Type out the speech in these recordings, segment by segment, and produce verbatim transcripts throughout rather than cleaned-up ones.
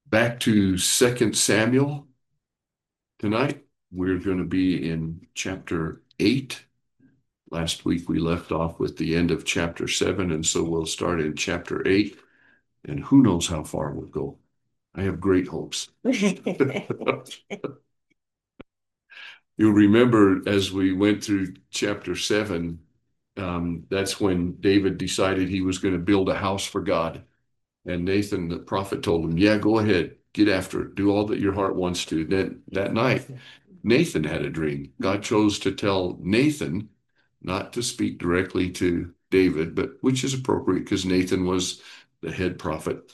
Back to Second Samuel tonight. We're going to be in chapter eight. Last week we left off with the end of chapter seven, and so we'll start in chapter eight, and who knows how far we'll go. I have great hopes. You'll remember as we went through chapter seven, um, that's when David decided he was going to build a house for God. And Nathan, the prophet, told him, yeah, go ahead, get after it, do all that your heart wants to. Then that night, Nathan had a dream. God chose to tell Nathan not to speak directly to David, but which is appropriate because Nathan was the head prophet.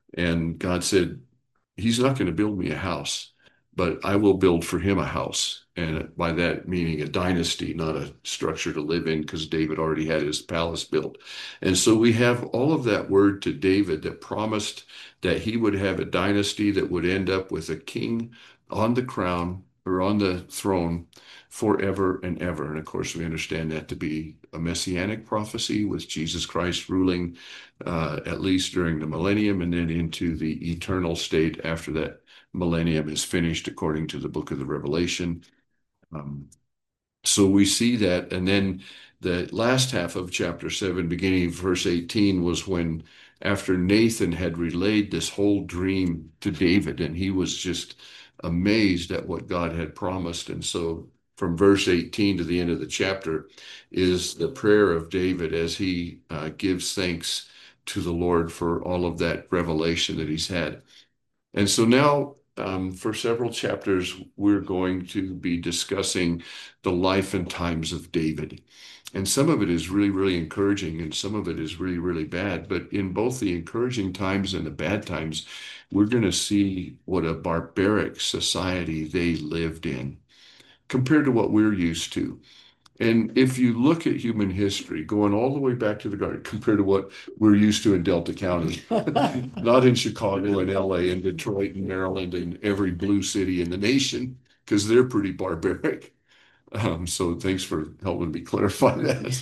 And God said, he's not going to build me a house, but I will build for him a house. And by that meaning a dynasty, not a structure to live in, because David already had his palace built. And so we have all of that word to David that promised that he would have a dynasty that would end up with a king on the crown or on the throne forever and ever. And of course, we understand that to be a messianic prophecy with Jesus Christ ruling uh, at least during the millennium and then into the eternal state after that millennium is finished, according to the book of the Revelation. Um, so we see that. And then the last half of chapter seven, beginning of verse eighteen, was when after Nathan had relayed this whole dream to David, and he was just amazed at what God had promised. And so from verse eighteen to the end of the chapter is the prayer of David as he uh, gives thanks to the Lord for all of that revelation that he's had. And so now, um, for several chapters, we're going to be discussing the life and times of David. And some of it is really, really encouraging, and some of it is really, really bad. But in both the encouraging times and the bad times, we're going to see what a barbaric society they lived in compared to what we're used to. And if you look at human history, going all the way back to the garden, compared to what we're used to in Delta County, not in Chicago and L A and Detroit and Maryland and every blue city in the nation, because they're pretty barbaric. Um, so thanks for helping me clarify that.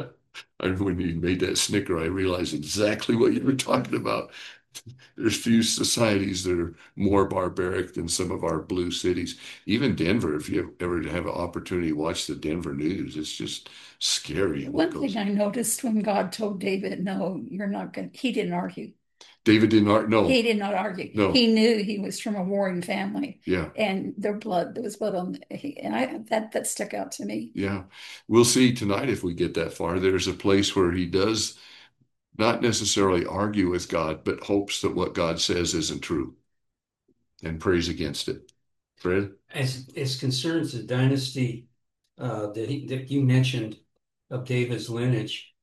And when you made that snicker, I realized exactly what you were talking about. There's few societies that are more barbaric than some of our blue cities. Even Denver, if you ever have an opportunity to watch the Denver news, it's just scary what One thing goes. I noticed when God told David, no, you're not going to, he didn't argue. David did not, He no, did not argue. no, He knew he was from a warring family yeah, and their blood, there was blood on, he, and I, that, that stuck out to me. yeah. We'll see tonight if we get that far. There's a place where he does not necessarily argue with God, but hopes that what God says isn't true and prays against it. Fred? As as concerns the dynasty uh, that he, that you mentioned of David's lineage,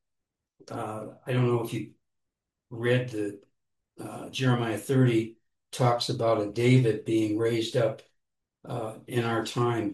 uh, I don't know if you read the uh, Jeremiah thirty talks about a David being raised up uh, in our time,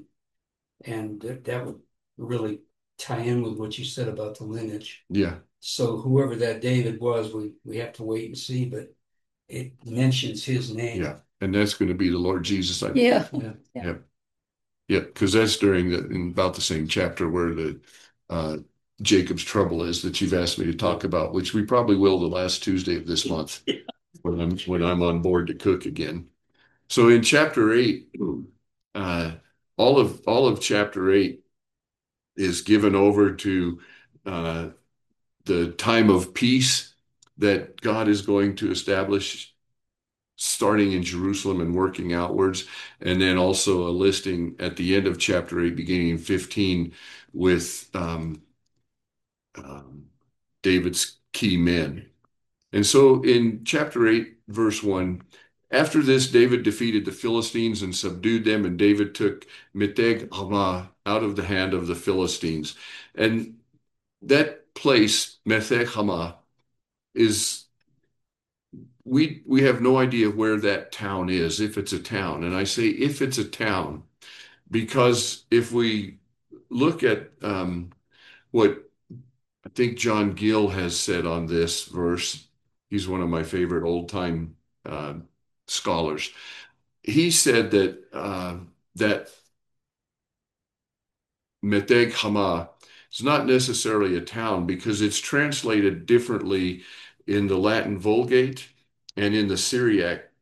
and that, that would really tie in with what you said about the lineage. Yeah, So whoever that David was, we we have to wait and see, but it mentions his yeah. name. And that's going to be the Lord Jesus. I, Yeah. Yeah. Yeah. yeah. Yeah, because that's during the, in about the same chapter where the uh, Jacob's trouble is that you've asked me to talk about, which we probably will the last Tuesday of this month when I'm when I'm on board to cook again. So in chapter eight, uh, all of all of chapter eight is given over to uh, the time of peace that God is going to establish starting in Jerusalem and working outwards, and then also a listing at the end of chapter eight, beginning in fifteen, with um, um, David's key men. And so in chapter eight, verse one, after this, David defeated the Philistines and subdued them, and David took Meteg Hama out of the hand of the Philistines. And that place, Meteg Hama, is we we have no idea where that town is, if it's a town. And I say if it's a town, because if we look at um, what I think John Gill has said on this verse, he's one of my favorite old time uh, scholars. He said that uh, that Meteg Hama is not necessarily a town because it's translated differently in the Latin Vulgate and in the Syriac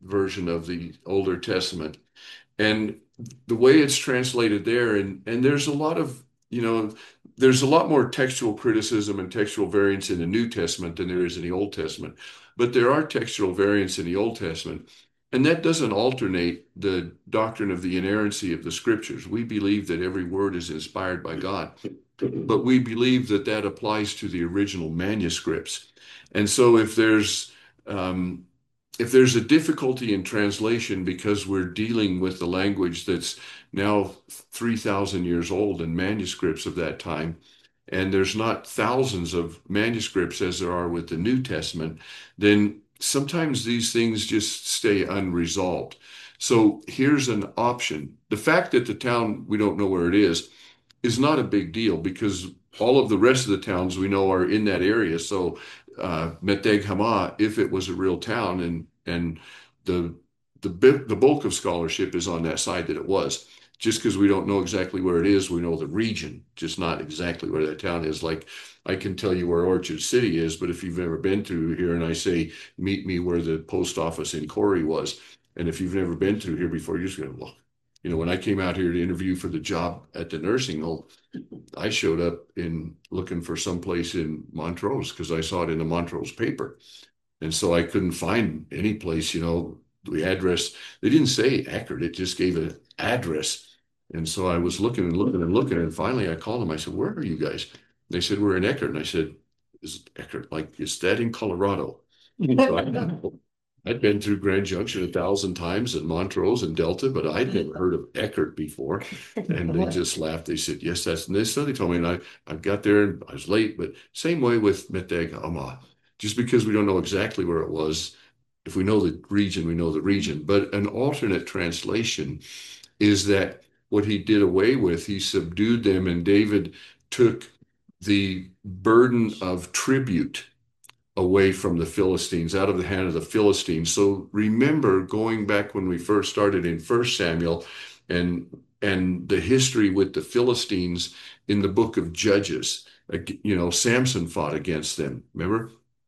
version of the Older Testament. And the way it's translated there, and and there's a lot of, you know, there's a lot more textual criticism and textual variance in the New Testament than there is in the Old Testament. But there are textual variants in the Old Testament. And that doesn't alternate the doctrine of the inerrancy of the scriptures. We believe that every word is inspired by God, but we believe that that applies to the original manuscripts. And so if there's um, if there's a difficulty in translation because we're dealing with the language that's now three thousand years old in manuscripts of that time, and there's not thousands of manuscripts as there are with the New Testament, then sometimes these things just stay unresolved. So here's an option. The fact that the town, we don't know where it is, is not a big deal because all of the rest of the towns we know are in that area. So uh, Meteg Hama, if it was a real town, and and the the the bulk of scholarship is on that side that it was. Just because we don't know exactly where it is, we know the region, just not exactly where that town is. Like I can tell you where Orchard City is, but if you've ever been through here and I say, meet me where the post office in Corey was, and if you've never been through here before, you're just going to look. You know, when I came out here to interview for the job at the nursing home, I showed up in looking for someplace in Montrose because I saw it in the Montrose paper. And so I couldn't find any place, you know, the address. They didn't say Eckerd, it just gave an address. And so I was looking and looking and looking. And finally I called them. I said, where are you guys? They said, we're in Eckerd. And I said, is Eckerd, like, is that in Colorado? So I, I'd been through Grand Junction a thousand times and Montrose and Delta, but I'd never heard of Eckerd before. And they just laughed. They said, yes, that's this. So they told me, and I, I got there and I was late, but same way with Meteg Hama. Just because we don't know exactly where it was, if we know the region, we know the region. But an alternate translation is that what he did away with, he subdued them, and David took the burden of tribute away from the Philistines, out of the hand of the Philistines. So remember, going back when we first started in First Samuel and and the history with the Philistines in the book of Judges, you know, Samson fought against them, remember?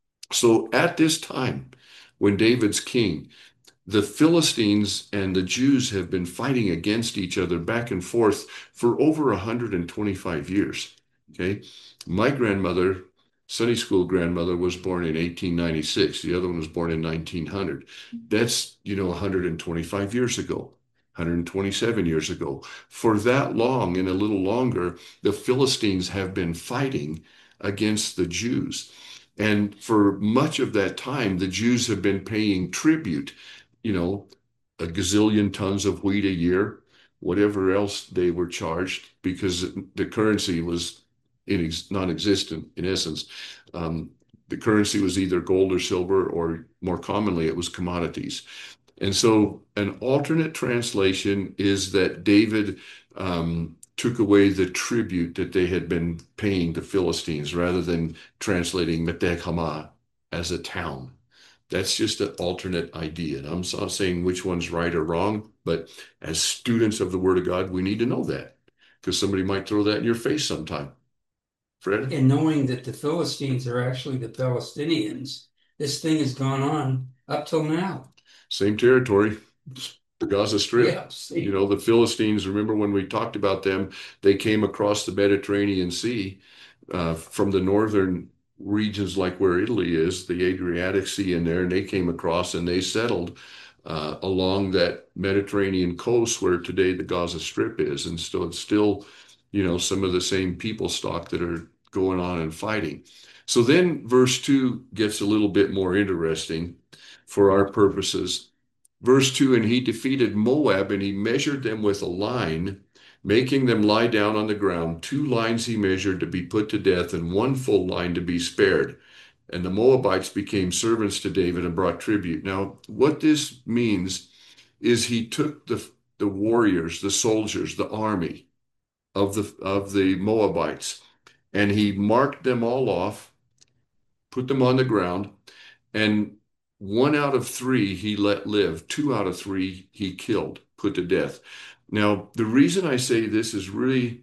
So at this time, when David's king, the Philistines and the Jews have been fighting against each other back and forth for over one hundred twenty-five years. Okay. My grandmother, Sunday school grandmother, was born in eighteen ninety-six. The other one was born in nineteen hundred. That's, you know, one hundred twenty-five years ago, one hundred twenty-seven years ago. For that long and a little longer, the Philistines have been fighting against the Jews. And for much of that time, the Jews have been paying tribute, you know, a gazillion tons of wheat a year, whatever else they were charged, because the currency was in non-existent in essence. Um, the currency was either gold or silver, or more commonly, it was commodities. And so an alternate translation is that David um, took away the tribute that they had been paying the Philistines, rather than translating Meteg Hama as a town. That's just an alternate idea. And I'm not saying which one's right or wrong, but as students of the Word of God, we need to know that, because somebody might throw that in your face sometime. Fred? And knowing that the Philistines are actually the Palestinians, this thing has gone on up till now. Same territory. The Gaza Strip. Yeah, you know, the Philistines, remember when we talked about them, they came across the Mediterranean Sea uh, from the northern regions, like where Italy is, the Adriatic Sea in there, and they came across and they settled uh, along that Mediterranean coast where today the Gaza Strip is. And still, it's still, you know, some of the same people stock that are going on and fighting. So then verse two gets a little bit more interesting for our purposes. Verse two, and he defeated Moab, and he measured them with a line, making them lie down on the ground. Two lines he measured to be put to death, and one full line to be spared. And the Moabites became servants to David and brought tribute. Now, what this means is he took the, the warriors, the soldiers, the army of the, of the Moabites, and he marked them all off, put them on the ground, and one out of three he let live. Two out of three he killed, put to death. Now, the reason I say this is really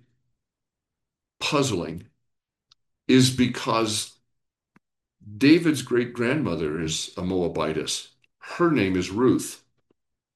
puzzling is because David's great grandmother is a Moabitess. Her name is Ruth.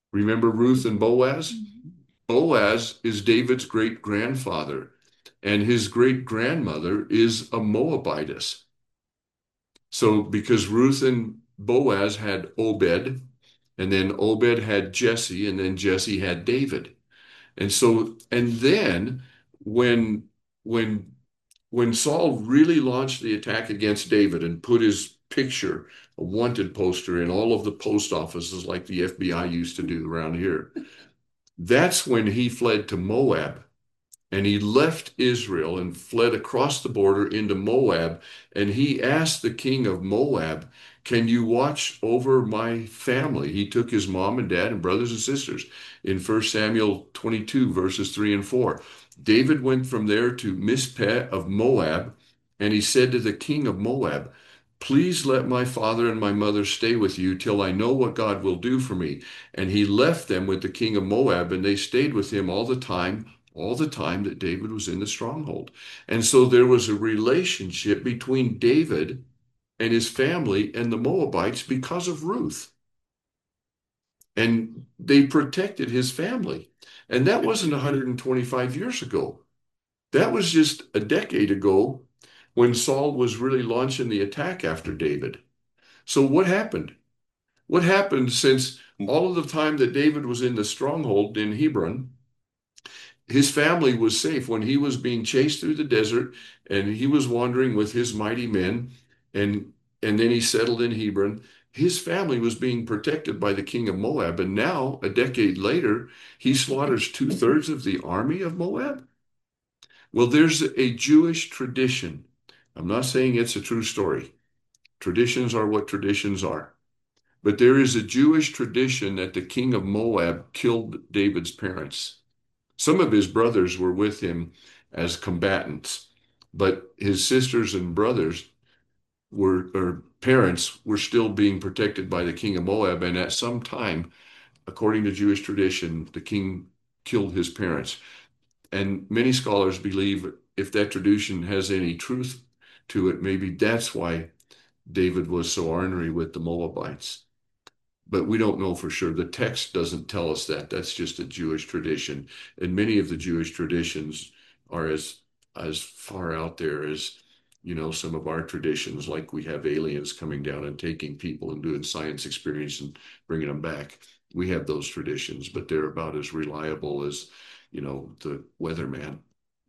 Remember Ruth and Boaz? Mhm. Boaz is David's great grandfather, and his great grandmother is a Moabitess. So, because Ruth and Boaz had Obed, and then Obed had Jesse, and then Jesse had David. And so, and then when when when Saul really launched the attack against David and put his picture, a wanted poster in all of the post offices like the F B I used to do around here, that's when he fled to Moab. And he left Israel and fled across the border into Moab. And he asked the king of Moab, "Can you watch over my family?" He took his mom and dad and brothers and sisters in First Samuel twenty-two, verses three and four. David went from there to Mizpeh of Moab, and he said to the king of Moab, "Please let my father and my mother stay with you till I know what God will do for me." And he left them with the king of Moab, and they stayed with him all the time all the time that David was in the stronghold. And so there was a relationship between David and his family and the Moabites because of Ruth. And they protected his family. And that wasn't one hundred twenty-five years ago. That was just a decade ago when Saul was really launching the attack after David. So what happened? What happened since all of the time that David was in the stronghold in Hebron? His family was safe when he was being chased through the desert and he was wandering with his mighty men, and and then he settled in Hebron. His family was being protected by the king of Moab, and now a decade later he slaughters two-thirds of the army of Moab. Well, there's a Jewish tradition. I'm not saying it's a true story. Traditions are what traditions are. But there is a Jewish tradition that the king of Moab killed David's parents. Some of his brothers were with him as combatants, but his sisters and brothers were, or parents were still being protected by the king of Moab. And at some time, according to Jewish tradition, the king killed his parents. And many scholars believe if that tradition has any truth to it, maybe that's why David was so ornery with the Moabites. But we don't know for sure. The text doesn't tell us that. That's just a Jewish tradition. And many of the Jewish traditions are as as far out there as, you know, some of our traditions, like we have aliens coming down and taking people and doing science experiments and bringing them back. We have those traditions, but they're about as reliable as, you know, the weatherman.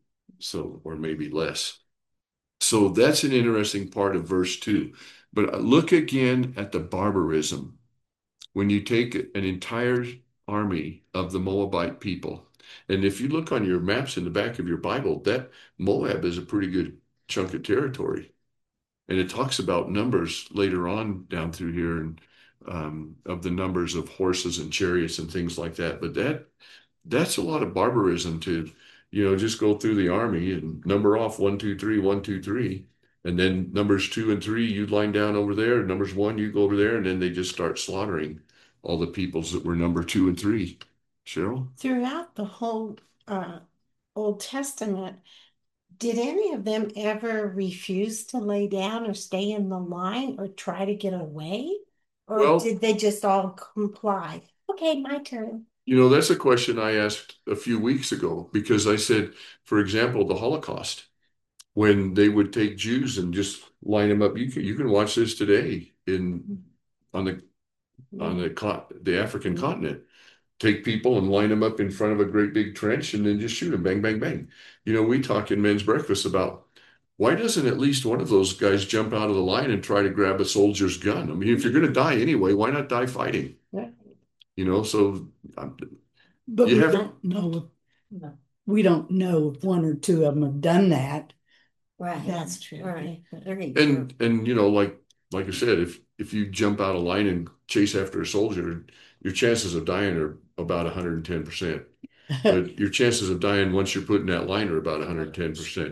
So, or maybe less. So that's an interesting part of verse two. But look again at the barbarism when you take an entire army of the Moabite people. And if you look on your maps in the back of your Bible, that Moab is a pretty good chunk of territory. And it talks about numbers later on down through here and um, of the numbers of horses and chariots and things like that. But that that's a lot of barbarism to, you know, just go through the army and number off one, two, three, one, two, three. And then numbers two and three, you line down over there. Numbers one, you go over there. And then they just start slaughtering all the peoples that were number two and three. Cheryl? Throughout the whole uh, Old Testament, did any of them ever refuse to lay down or stay in the line or try to get away? Or Well, did they just all comply? Okay, my turn. you know, that's a question I asked a few weeks ago because I said, for example, the Holocaust, when they would take Jews and just line them up. You can you can watch this today in on the on the the African continent. Take people and line them up in front of a great big trench and then just shoot them, bang, bang, bang. You know, we talk in men's breakfast about why doesn't at least one of those guys jump out of the line and try to grab a soldier's gun? I mean, if you're going to die anyway, why not die fighting? Yeah. You know, so um, But you we have don't know, we don't know if one or two of them have done that. Right. That's true. Right. Very true. and and you know, like like I said, if if you jump out of line and chase after a soldier, your chances of dying are about one hundred ten percent. But your chances of dying once you're put in that line are about one hundred ten percent.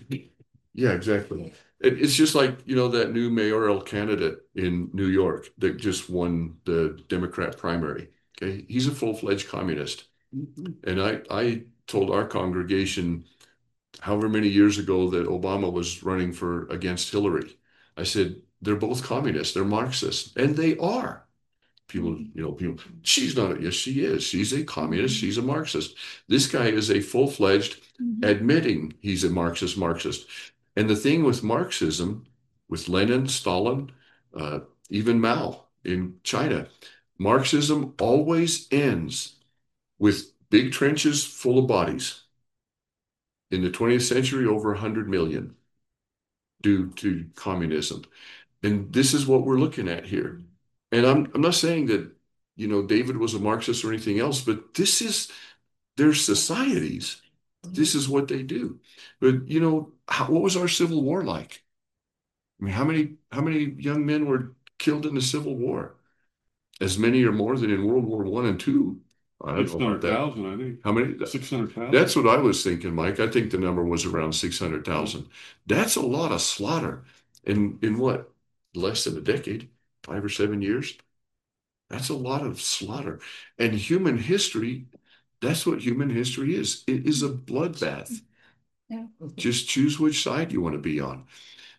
Yeah, exactly. It, it's just like, you know, that new mayoral candidate in New York that just won the Democrat primary. Okay. He's a full-fledged communist. And I, I told our congregation however many years ago that Obama was running for against Hillary. I said, they're both communists, they're Marxists, and they are. People, you know, people, she's not, yes, she is. She's a communist. She's a Marxist. This guy is a full-fledged admitting he's a Marxist, Marxist. And the thing with Marxism, with Lenin, Stalin, uh, even Mao in China, Marxism always ends with big trenches full of bodies. In the twentieth century, over one hundred million due to communism. And this is what we're looking at here. And I'm, I'm not saying that, you know, David was a Marxist or anything else, but this is their societies. This is what they do. But, you know, how, what was our Civil War like? I mean, how many how many young men were killed in the Civil War? As many or more than in World War One and Two. I don't Six know about hundred that. thousand, I think. How many? Six hundred thousand. That's what I was thinking, Mike. I think the number was around six hundred thousand. That's a lot of slaughter in in what? Less than a decade, five or seven years. That's a lot of slaughter. And human history, that's what human history is. It is a bloodbath. Yeah. Just choose which side you want to be on.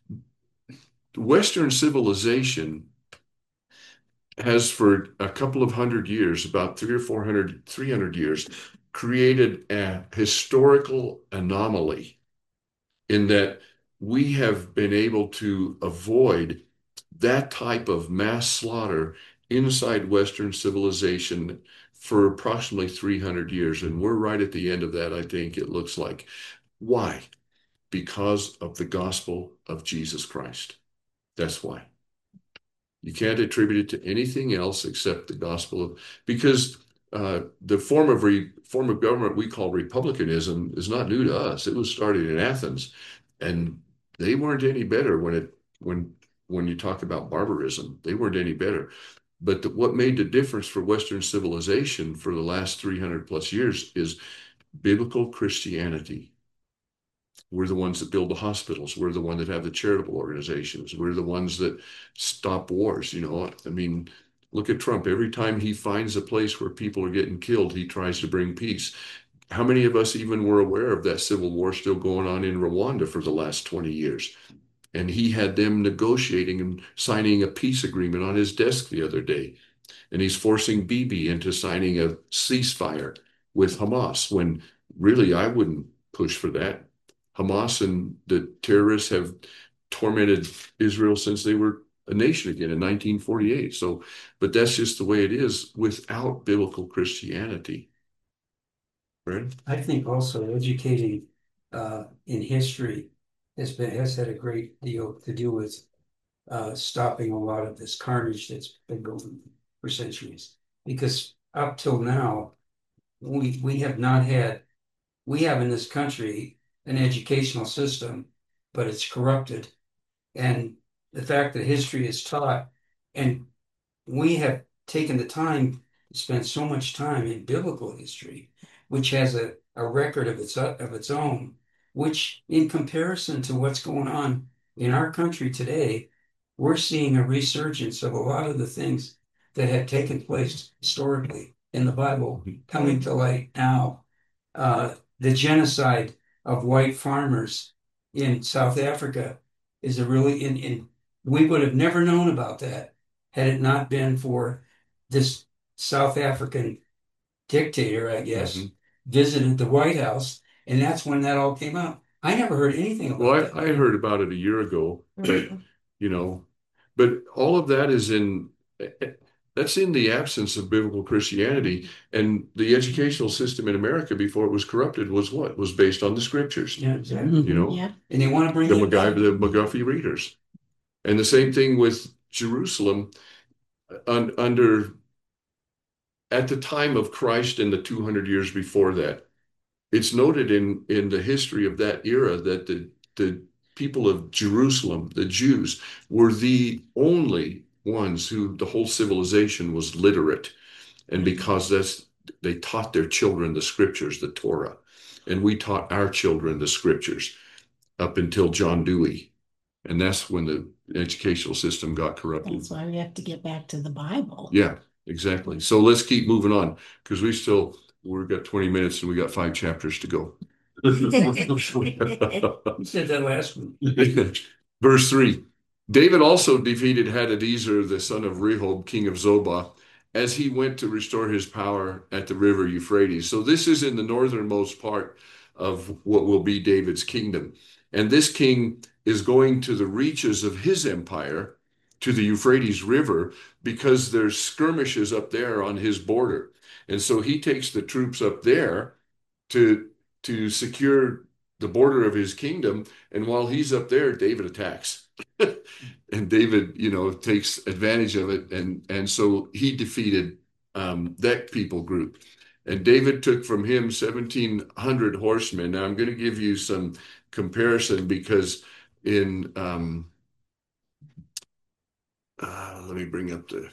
Western civilization has for a couple of hundred years, about three or four hundred, three hundred years, created a historical anomaly in that we have been able to avoid that type of mass slaughter inside Western civilization for approximately three hundred years. And we're right at the end of that, I think it looks like. Why? Because of the gospel of Jesus Christ. That's why. You can't attribute it to anything else except the gospel of, because uh, the form of re, form of government we call republicanism is not new to us. It was started in Athens, and they weren't any better when it when when you talk about barbarism. They weren't any better. But the, what made the difference for Western civilization for the last three hundred plus years is biblical Christianity. We're the ones that build the hospitals. We're the ones that have the charitable organizations. We're the ones that stop wars. You know, I mean, look at Trump. Every time he finds a place where people are getting killed, he tries to bring peace. How many of us even were aware of that civil war still going on in Rwanda for the last twenty years? And he had them negotiating and signing a peace agreement on his desk the other day. And he's forcing Bibi into signing a ceasefire with Hamas, when really I wouldn't push for that. Hamas and the terrorists have tormented Israel since they were a nation again in nineteen forty-eight. So, but that's just the way it is without biblical Christianity. Right? I think also educating uh, in history has been has had a great deal to do with uh, stopping a lot of this carnage that's been going for centuries. Because up till now, we we have not had we have in this country an educational system, but it's corrupted. And the fact that history is taught, and we have taken the time to spend so much time in biblical history, which has a, a record of its of its own, which in comparison to what's going on in our country today, we're seeing a resurgence of a lot of the things that have taken place historically in the Bible coming to light now. Uh, the genocide of white farmers in South Africa is a really, in, in we would have never known about that had it not been for this South African dictator, I guess, mm-hmm. visited the White House, and that's when that all came out. I never heard anything about well, that. Well, I, I heard about it a year ago, but, you know, but all of that is in, that's in the absence of biblical Christianity. And the educational system in America before it was corrupted was what? Was based on the scriptures. Yeah, exactly. You know? Yeah. And they want to bring the, it McGuy, back. the McGuffey readers. And the same thing with Jerusalem un, under, at the time of Christ and the two hundred years before that. It's noted in, in the history of that era that the, the people of Jerusalem, the Jews, were the only ones who the whole civilization was literate. And because that's, they taught their children the scriptures, the Torah. And we taught our children the scriptures up until John Dewey. And that's when the educational system got corrupted. That's why we have to get back to the Bible. Yeah, exactly. So let's keep moving on, because we still, we've got twenty minutes and we got five chapters to go. You said that last one. Verse three, David also defeated Hadadezer, the son of Rehob, king of Zobah, as he went to restore his power at the river Euphrates. So this is in the northernmost part of what will be David's kingdom. And this king is going to the reaches of his empire, to the Euphrates River, because there's skirmishes up there on his border. And so he takes the troops up there to, to secure the border of his kingdom. And while he's up there, David attacks. And David, you know, takes advantage of it. And, and so he defeated um, that people group. And David took from him seventeen hundred horsemen. Now I'm going to give you some comparison because in, um, uh, let me bring up the,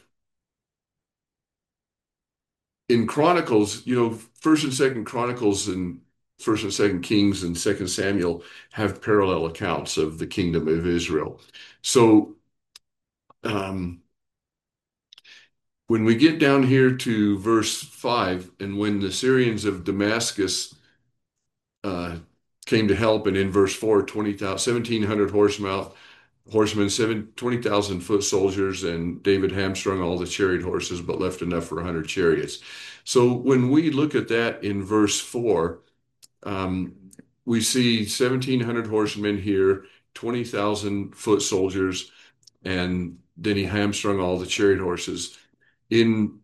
in Chronicles, you know, First and Second Chronicles and First and Second Kings and Second Samuel have parallel accounts of the kingdom of Israel. So um, when we get down here to verse five, and when the Syrians of Damascus uh, came to help, and in verse four, twenty thousand, seventeen hundred horsemen, horsemen, seven, twenty thousand foot soldiers, and David hamstrung all the chariot horses, but left enough for one hundred chariots. So when we look at that in verse four, um, we see seventeen hundred horsemen here, twenty thousand foot soldiers, and then he hamstrung all the chariot horses. In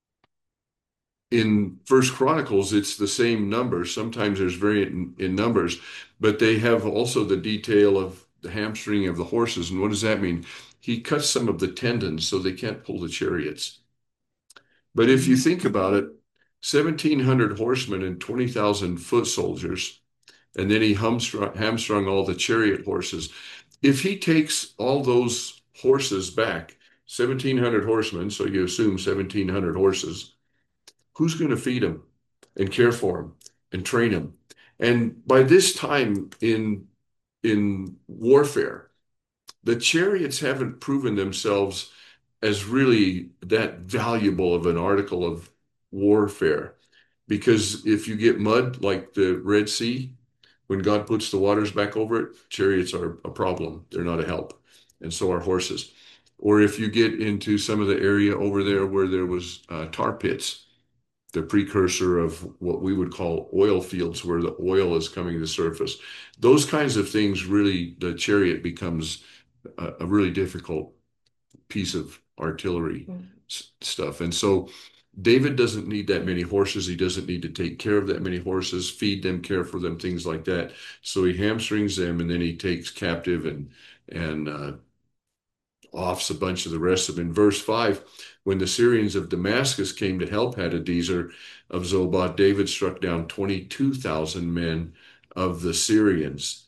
in First Chronicles, it's the same number. Sometimes there's variant in, in numbers, but they have also the detail of the hamstring of the horses. And what does that mean? He cuts some of the tendons so they can't pull the chariots. But if you think about it, seventeen hundred horsemen and twenty thousand foot soldiers, and then he hamstrung, hamstrung all the chariot horses. If he takes all those horses back, seventeen hundred horsemen, so you assume seventeen hundred horses, who's going to feed them and care for them and train them? And by this time in, in warfare, the chariots haven't proven themselves as really that valuable of an article of warfare. Because if you get mud like the Red Sea, when God puts the waters back over it, chariots are a problem. They're not a help. And so are horses. Or if you get into some of the area over there where there was uh, tar pits, the precursor of what we would call oil fields, where the oil is coming to the surface. Those kinds of things, really, the chariot becomes a, a really difficult piece of artillery mm. stuff. And so David doesn't need that many horses. He doesn't need to take care of that many horses, feed them, care for them, things like that. So he hamstrings them, and then he takes captive and, and uh, offs a bunch of the rest of them. In verse five, when the Syrians of Damascus came to help Hadadezer of Zobah, David struck down twenty-two thousand men of the Syrians.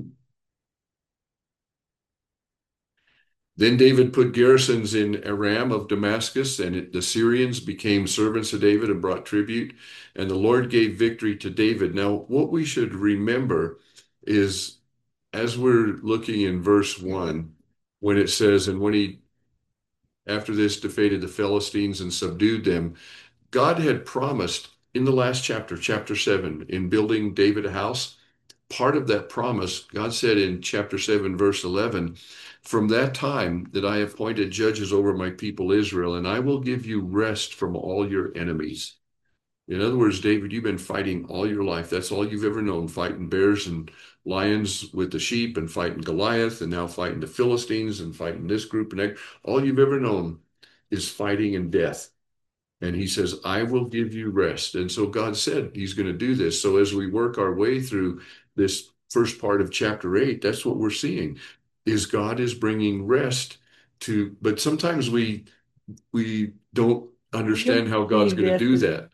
Then David put garrisons in Aram of Damascus, and it, the Syrians became servants of David and brought tribute, and the Lord gave victory to David. Now, what we should remember is, as we're looking in verse one, when it says, and when he, after this, defeated the Philistines and subdued them, God had promised in the last chapter, chapter seven, in building David a house, part of that promise, God said in chapter seven, verse eleven, from that time that I appointed judges over my people Israel, and I will give you rest from all your enemies. In other words, David, you've been fighting all your life. That's all you've ever known, fighting bears and lions with the sheep, and fighting Goliath, and now fighting the Philistines and fighting this group and that. All you've ever known is fighting and death. And he says, I will give you rest. And so God said he's going to do this. So as we work our way through this first part of chapter eight, that's what we're seeing, is God is bringing rest to, but sometimes we we don't understand how God's going to do that.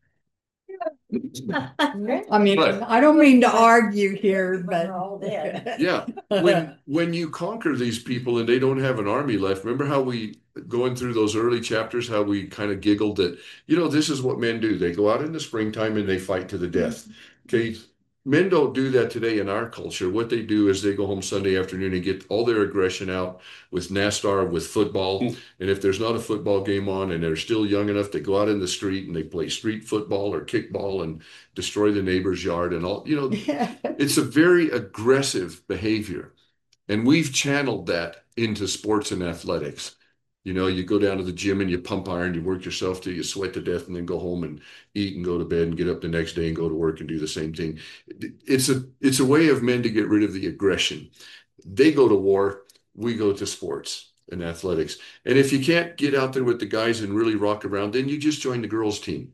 I mean, But- I don't mean to argue here, but We're all dead. Yeah, when when you conquer these people and they don't have an army left, remember how we, going through those early chapters, how we kind of giggled that, you know, this is what men do. They go out in the springtime and they fight to the death. Okay, men don't do that today in our culture. What they do is they go home Sunday afternoon and get all their aggression out with NASCAR, with football. Mm. And if there's not a football game on and they're still young enough, they go out in the street and they play street football or kickball and destroy the neighbor's yard and all, you know, it's a very aggressive behavior. And we've channeled that into sports and athletics. You know, you go down to the gym and you pump iron, you work yourself till you sweat to death, and then go home and eat and go to bed and get up the next day and go to work and do the same thing. It's a it's a way of men to get rid of the aggression. They go to war, we go to sports and athletics. And if you can't get out there with the guys and really rock around, then you just join the girls' team.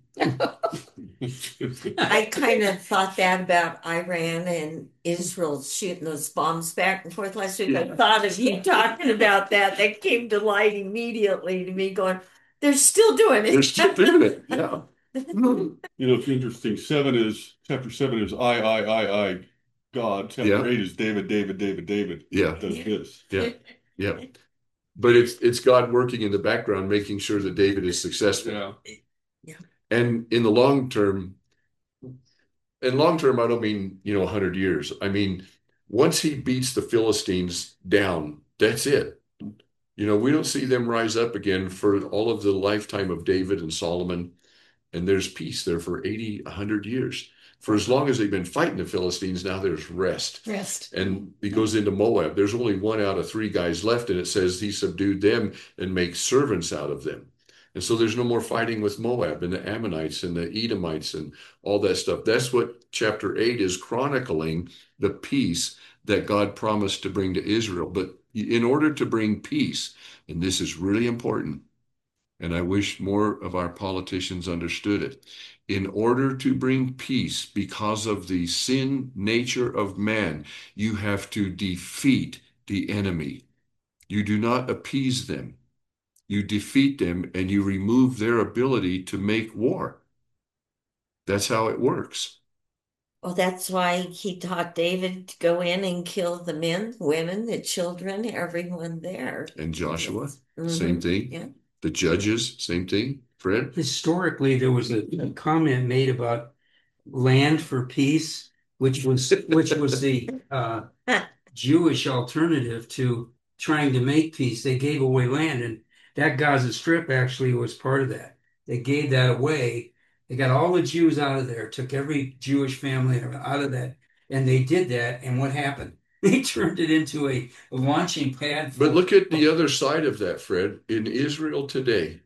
I kind of thought that about Iran and Israel shooting those bombs back and forth last week. I thought of you talking about that. That came to light immediately to me, going, they're still doing it. They're still doing it. Yeah. You know, it's interesting. Seven is chapter seven is I, I, I, I, God. Chapter Yeah. eight is David, David, David, David. Yeah. Does this. Yeah. Yeah. But it's it's God working in the background, making sure that David is successful. Yeah. Yeah. And in the long term, and long term, I don't mean, you know, a hundred years. I mean, once he beats the Philistines down, that's it. You know, we don't see them rise up again for all of the lifetime of David and Solomon. And there's peace there for eighty, a hundred years. For as long as they've been fighting the Philistines, now there's rest. Rest. And he goes into Moab. There's only one out of three guys left, and it says he subdued them and makes servants out of them. And so there's no more fighting with Moab and the Ammonites and the Edomites and all that stuff. That's what chapter eight is chronicling, the peace that God promised to bring to Israel. But in order to bring peace, and this is really important, and I wish more of our politicians understood it. In order to bring peace, because of the sin nature of man, you have to defeat the enemy. You do not appease them. You defeat them and you remove their ability to make war. That's how it works. Well, that's why he taught David to go in and kill the men, women, the children, everyone there. And Joshua, Mhm. same thing. Yeah. The judges, same thing. Fred? Historically, there was a, a comment made about land for peace, which was which was the uh, Jewish alternative to trying to make peace. They gave away land, and that Gaza Strip actually was part of that. They gave that away. They got all the Jews out of there, took every Jewish family out of that, and they did that. And what happened? They turned it into a, a launching pad. For, But look at the other side of that, Fred. In Israel today,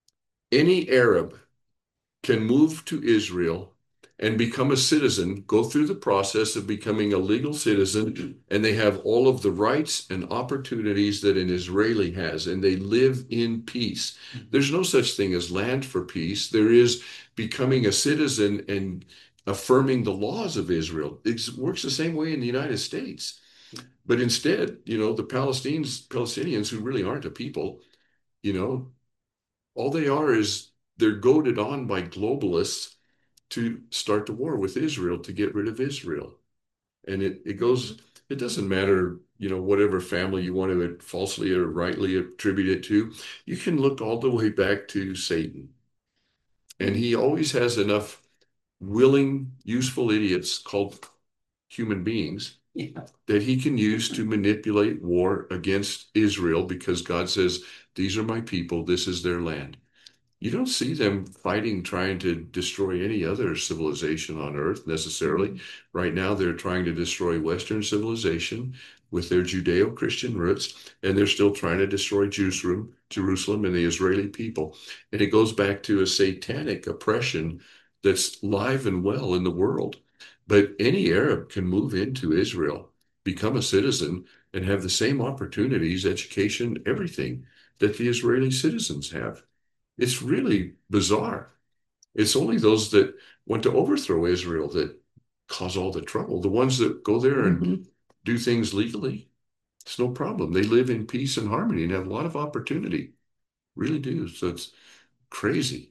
any Arab can move to Israel and become a citizen, go through the process of becoming a legal citizen, and they have all of the rights and opportunities that an Israeli has, and they live in peace. There's no such thing as land for peace. There is becoming a citizen and affirming the laws of Israel. It works the same way in the United States. But instead, you know, the Palestinians, Palestinians who really aren't a people, you know, all they are is they're goaded on by globalists to start the war with Israel to get rid of Israel. And it, it goes, it doesn't matter, you know, whatever family you want to falsely or rightly attribute it to. You can look all the way back to Satan. And he always has enough willing, useful idiots called human beings yeah. that he can use to manipulate war against Israel because God says, these are my people, this is their land. You don't see them fighting, trying to destroy any other civilization on earth necessarily. Right now, they're trying to destroy Western civilization with their Judeo-Christian roots, and they're still trying to destroy Jerusalem, Jerusalem and the Israeli people. And it goes back to a satanic oppression that's live and well in the world. But any Arab can move into Israel, become a citizen, and have the same opportunities, education, everything that the Israeli citizens have. It's really bizarre. It's only those that want to overthrow Israel that cause all the trouble. The ones that go there and Mhm. do things legally, it's no problem. They live in peace and harmony and have a lot of opportunity. Really do. So it's crazy.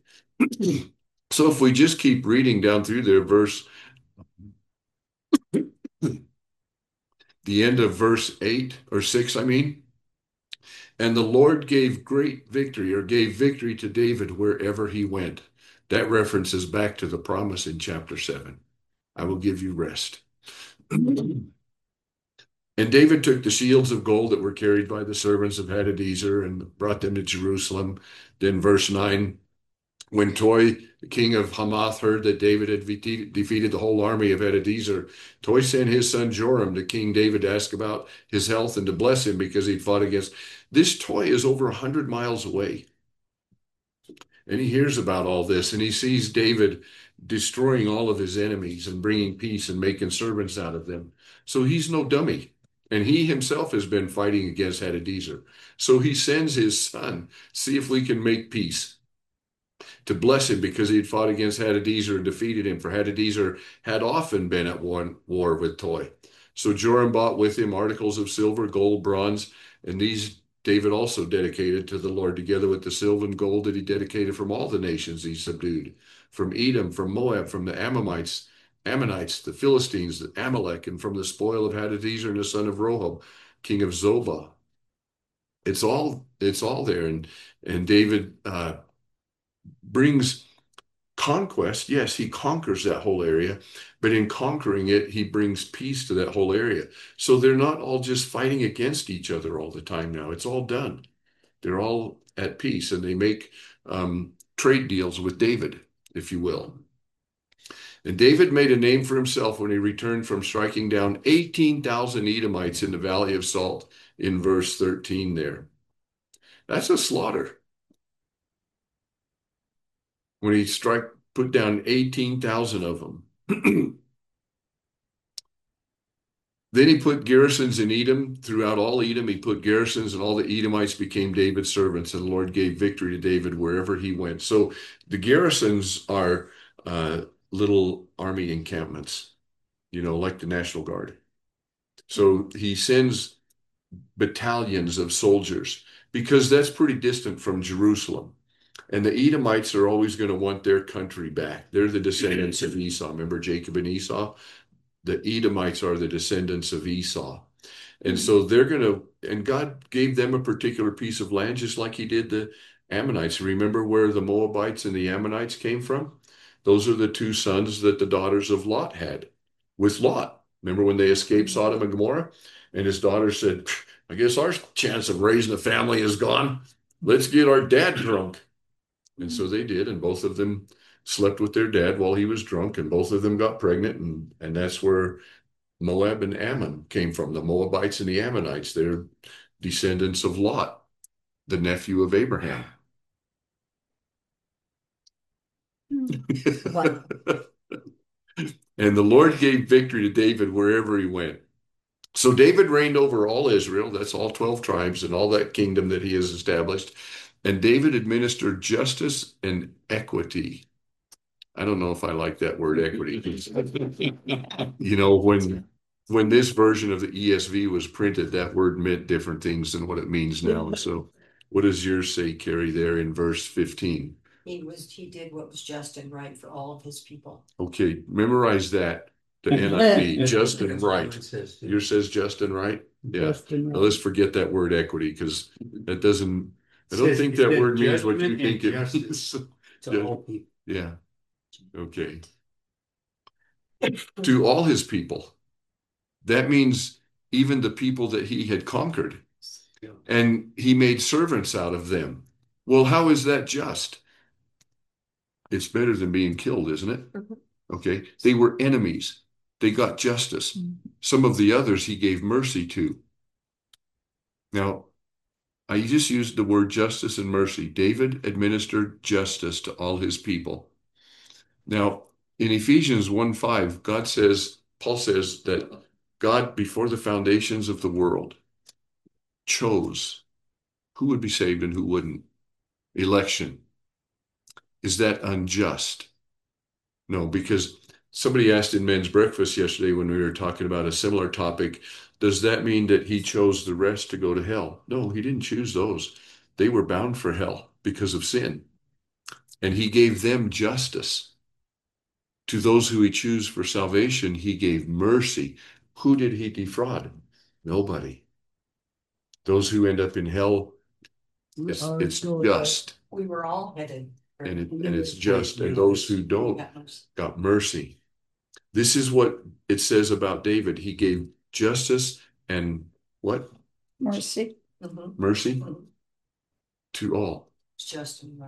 So if we just keep reading down through there, verse, the end of verse eight or six, I mean, and the Lord gave great victory or gave victory to David wherever he went. That references back to the promise in chapter seven. I will give you rest. And David took the shields of gold that were carried by the servants of Hadadezer and brought them to Jerusalem. Then verse nine, When Toi, the king of Hamath, heard that David had defeated the whole army of Hadadezer, Toi sent his son Joram to King David to ask about his health and to bless him because he'd fought against. This Toi is over a hundred miles away. And he hears about all this and he sees David destroying all of his enemies and bringing peace and making servants out of them. So he's no dummy. And he himself has been fighting against Hadadezer. So he sends his son, see if we can make peace, to bless him because he had fought against Hadadezer and defeated him. For Hadadezer had often been at war, war with Toi. So Joram bought with him articles of silver, gold, bronze, and these David also dedicated to the Lord, together with the silver and gold that he dedicated from all the nations he subdued, from Edom, from Moab, from the Ammonites, Ammonites, the Philistines, the Amalek, and from the spoil of Hadadezer and the son of Rehob, king of Zobah. It's all it's all there, and and David uh, brings conquest. Yes, he conquers that whole area, but in conquering it, he brings peace to that whole area. So they're not all just fighting against each other all the time now. It's all done. They're all at peace, and they make um, trade deals with David, if you will. And David made a name for himself when he returned from striking down eighteen thousand Edomites in the Valley of Salt, in verse thirteen there. That's a slaughter. When he struck, put down eighteen thousand of them. Then he put garrisons in Edom. Throughout all Edom, he put garrisons, and all the Edomites became David's servants, and the Lord gave victory to David wherever he went. So the garrisons are uh, little army encampments, you know, like the National Guard. So he sends battalions of soldiers because that's pretty distant from Jerusalem. And the Edomites are always going to want their country back. They're the descendants of Esau. Remember Jacob and Esau? The Edomites are the descendants of Esau. And so they're going to, and God gave them a particular piece of land, just like he did the Ammonites. Remember where the Moabites and the Ammonites came from? Those are the two sons that the daughters of Lot had with Lot. Remember when they escaped Sodom and Gomorrah? And his daughter said, I guess our chance of raising a family is gone. Let's get our dad drunk. And so they did, and both of them slept with their dad while he was drunk, and both of them got pregnant, and, and that's where Moab and Ammon came from, the Moabites and the Ammonites. They're descendants of Lot, the nephew of Abraham. Wow. And the Lord gave victory to David wherever he went. So David reigned over all Israel, that's all twelve tribes and all that kingdom that he has established. And David administered justice and equity. I don't know if I like that word equity. You know, when when this version of the E S V was printed, that word meant different things than what it means now. And so what does yours say, Carrie, there in verse fifteen? He was he did what was just and right for all of his people. Okay, memorize that. The N I V, just and right. Yours says just and right? Yeah. Now let's forget that word equity, because that doesn't, I don't think that word means what you think it means. To all people. Yeah. Okay. To all his people. That means even the people that he had conquered. And he made servants out of them. Well, how is that just? It's better than being killed, isn't it? Mm-hmm. Okay. They were enemies. They got justice. Some of the others he gave mercy to. Now, I just used the word justice and mercy. David administered justice to all his people. Now, in Ephesians one five, God says, Paul says that God, before the foundations of the world, chose who would be saved and who wouldn't. Election. Is that unjust? No, because somebody asked in men's breakfast yesterday when we were talking about a similar topic, does that mean that he chose the rest to go to hell? No, he didn't choose those. They were bound for hell because of sin. And he gave them justice. To those who he chose for salvation, he gave mercy. Who did he defraud? Nobody. Those who end up in hell, it's, it's just. We were all headed. And, it, and it's just. And those who don't got mercy. This is what it says about David. He gave justice and what? Mercy. Mm-hmm. Mercy Mm-hmm. to all. It's just and right.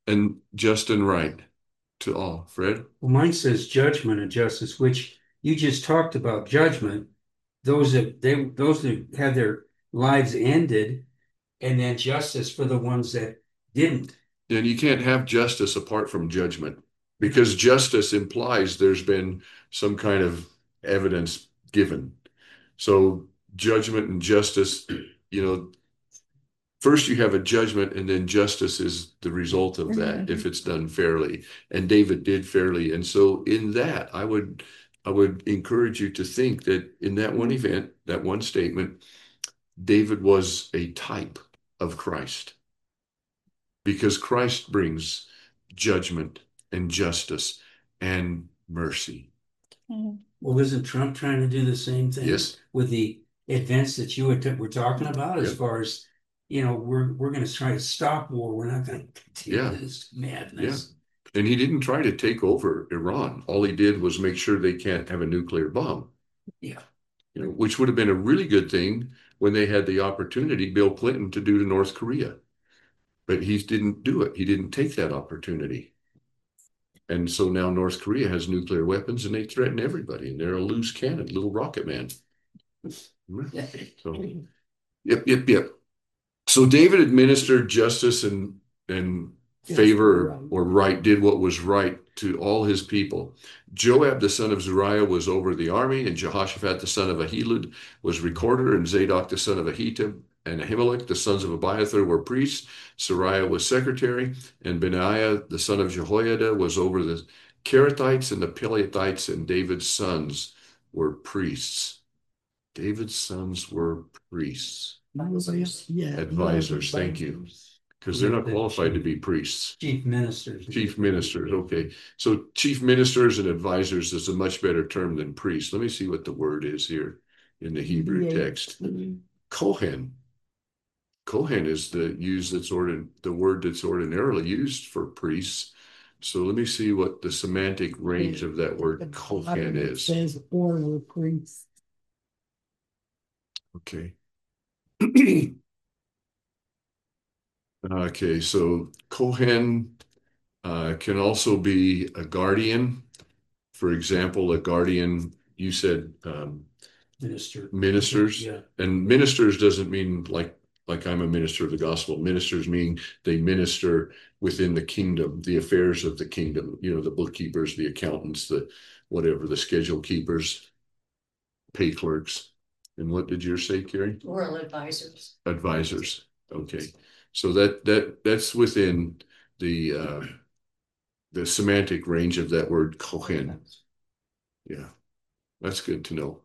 and just and right to all. Fred? Well, mine says judgment and justice, which you just talked about judgment. Those that they those that had their lives ended, and then justice for the ones that didn't. And you can't have justice apart from judgment, because justice implies there's been some kind of evidence given. So judgment and justice, you know, first you have a judgment, and then justice is the result of that if it's done fairly. And David did fairly. And so in that, I would I would encourage you to think that in that one event, that one statement, David was a type of Christ, because Christ brings judgment and justice and mercy. Well, isn't Trump trying to do the same thing? Yes. With the events that you were, were talking about, as Yep. far as, you know, we're we're going to try to stop war. We're not going to continue Yeah. this madness. And he didn't try to take over Iran. All he did was make sure they can't have a nuclear bomb. Yeah. You know, which would have been a really good thing when they had the opportunity, Bill Clinton, to do to North Korea. But he didn't do it. He didn't take that opportunity. And so now North Korea has nuclear weapons, and they threaten everybody. And they're a loose cannon, little rocket man. So, yep, yep, yep. So David administered justice and and Yes, favor right. or right, did what was right to all his people. Joab, the son of Zeruiah, was over the army, and Jehoshaphat, the son of Ahilud, was recorder, and Zadok, the son of Ahitub, and Ahimelech, the sons of Abiathar, were priests. Sariah was secretary, and Benaiah, the son of Jehoiada, was over the Kerethites and the Pelethites, and David's sons were priests. David's sons were priests. Advisors. Yeah. Advisors, thank you. Because they're not qualified to be priests. Chief ministers. Chief ministers, okay. So chief ministers and advisors is a much better term than priest. Let me see what the word is here in the Hebrew Yeah. text. Kohen. Kohen is the use that's ordin the word that's ordinarily used for priests. So let me see what the semantic range of that word Kohen It is. says or were priests. Okay. Okay, so Kohen uh, can also be a guardian. For example, a guardian, you said um, Minister. ministers. Yeah. And ministers doesn't mean like like I'm a minister of the gospel. Ministers mean they minister within the kingdom, the affairs of the kingdom. You know, the bookkeepers, the accountants, the whatever, the schedule keepers, pay clerks. And what did yours say, Carrie? Royal advisors. Advisors. Okay. So that that that's within the uh, the semantic range of that word Kohen. Yeah, that's good to know.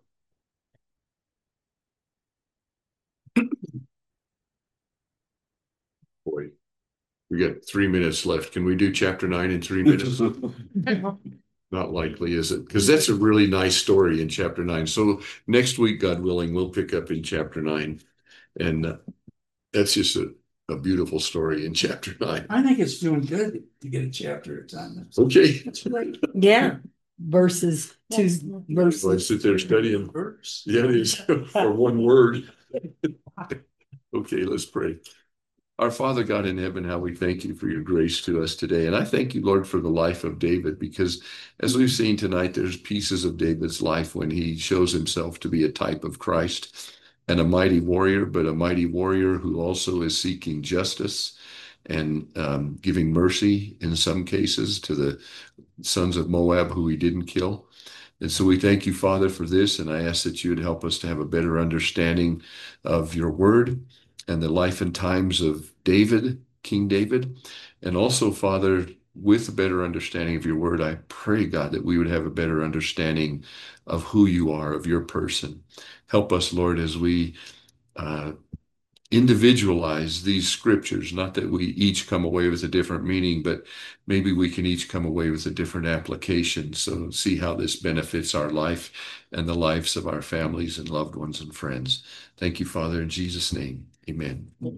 Boy, we got three minutes left. Can we do chapter nine in three minutes? Not likely, is it? Because that's a really nice story in chapter nine. So next week, God willing, we'll pick up in chapter nine. And uh, that's just a, a beautiful story in chapter nine. I think it's doing good to get a chapter at a time. Okay. That's right. Yeah. Verses two So I verses. sit there studying. Verse. Yeah, it is for one word. Okay, let's pray. Our Father God in heaven, how we thank you for your grace to us today. And I thank you, Lord, for the life of David, because as we've seen tonight, there's pieces of David's life when he shows himself to be a type of Christ and a mighty warrior, but a mighty warrior who also is seeking justice and um, giving mercy in some cases to the sons of Moab who he didn't kill. And so we thank you, Father, for this. And I ask that you would help us to have a better understanding of your word and the life and times of David, King David. And also, Father, with a better understanding of your word, I pray, God, that we would have a better understanding of who you are, of your person. Help us, Lord, as we uh, individualize these scriptures, not that we each come away with a different meaning, but maybe we can each come away with a different application. So see how this benefits our life and the lives of our families and loved ones and friends. Thank you, Father, in Jesus' name. Amen.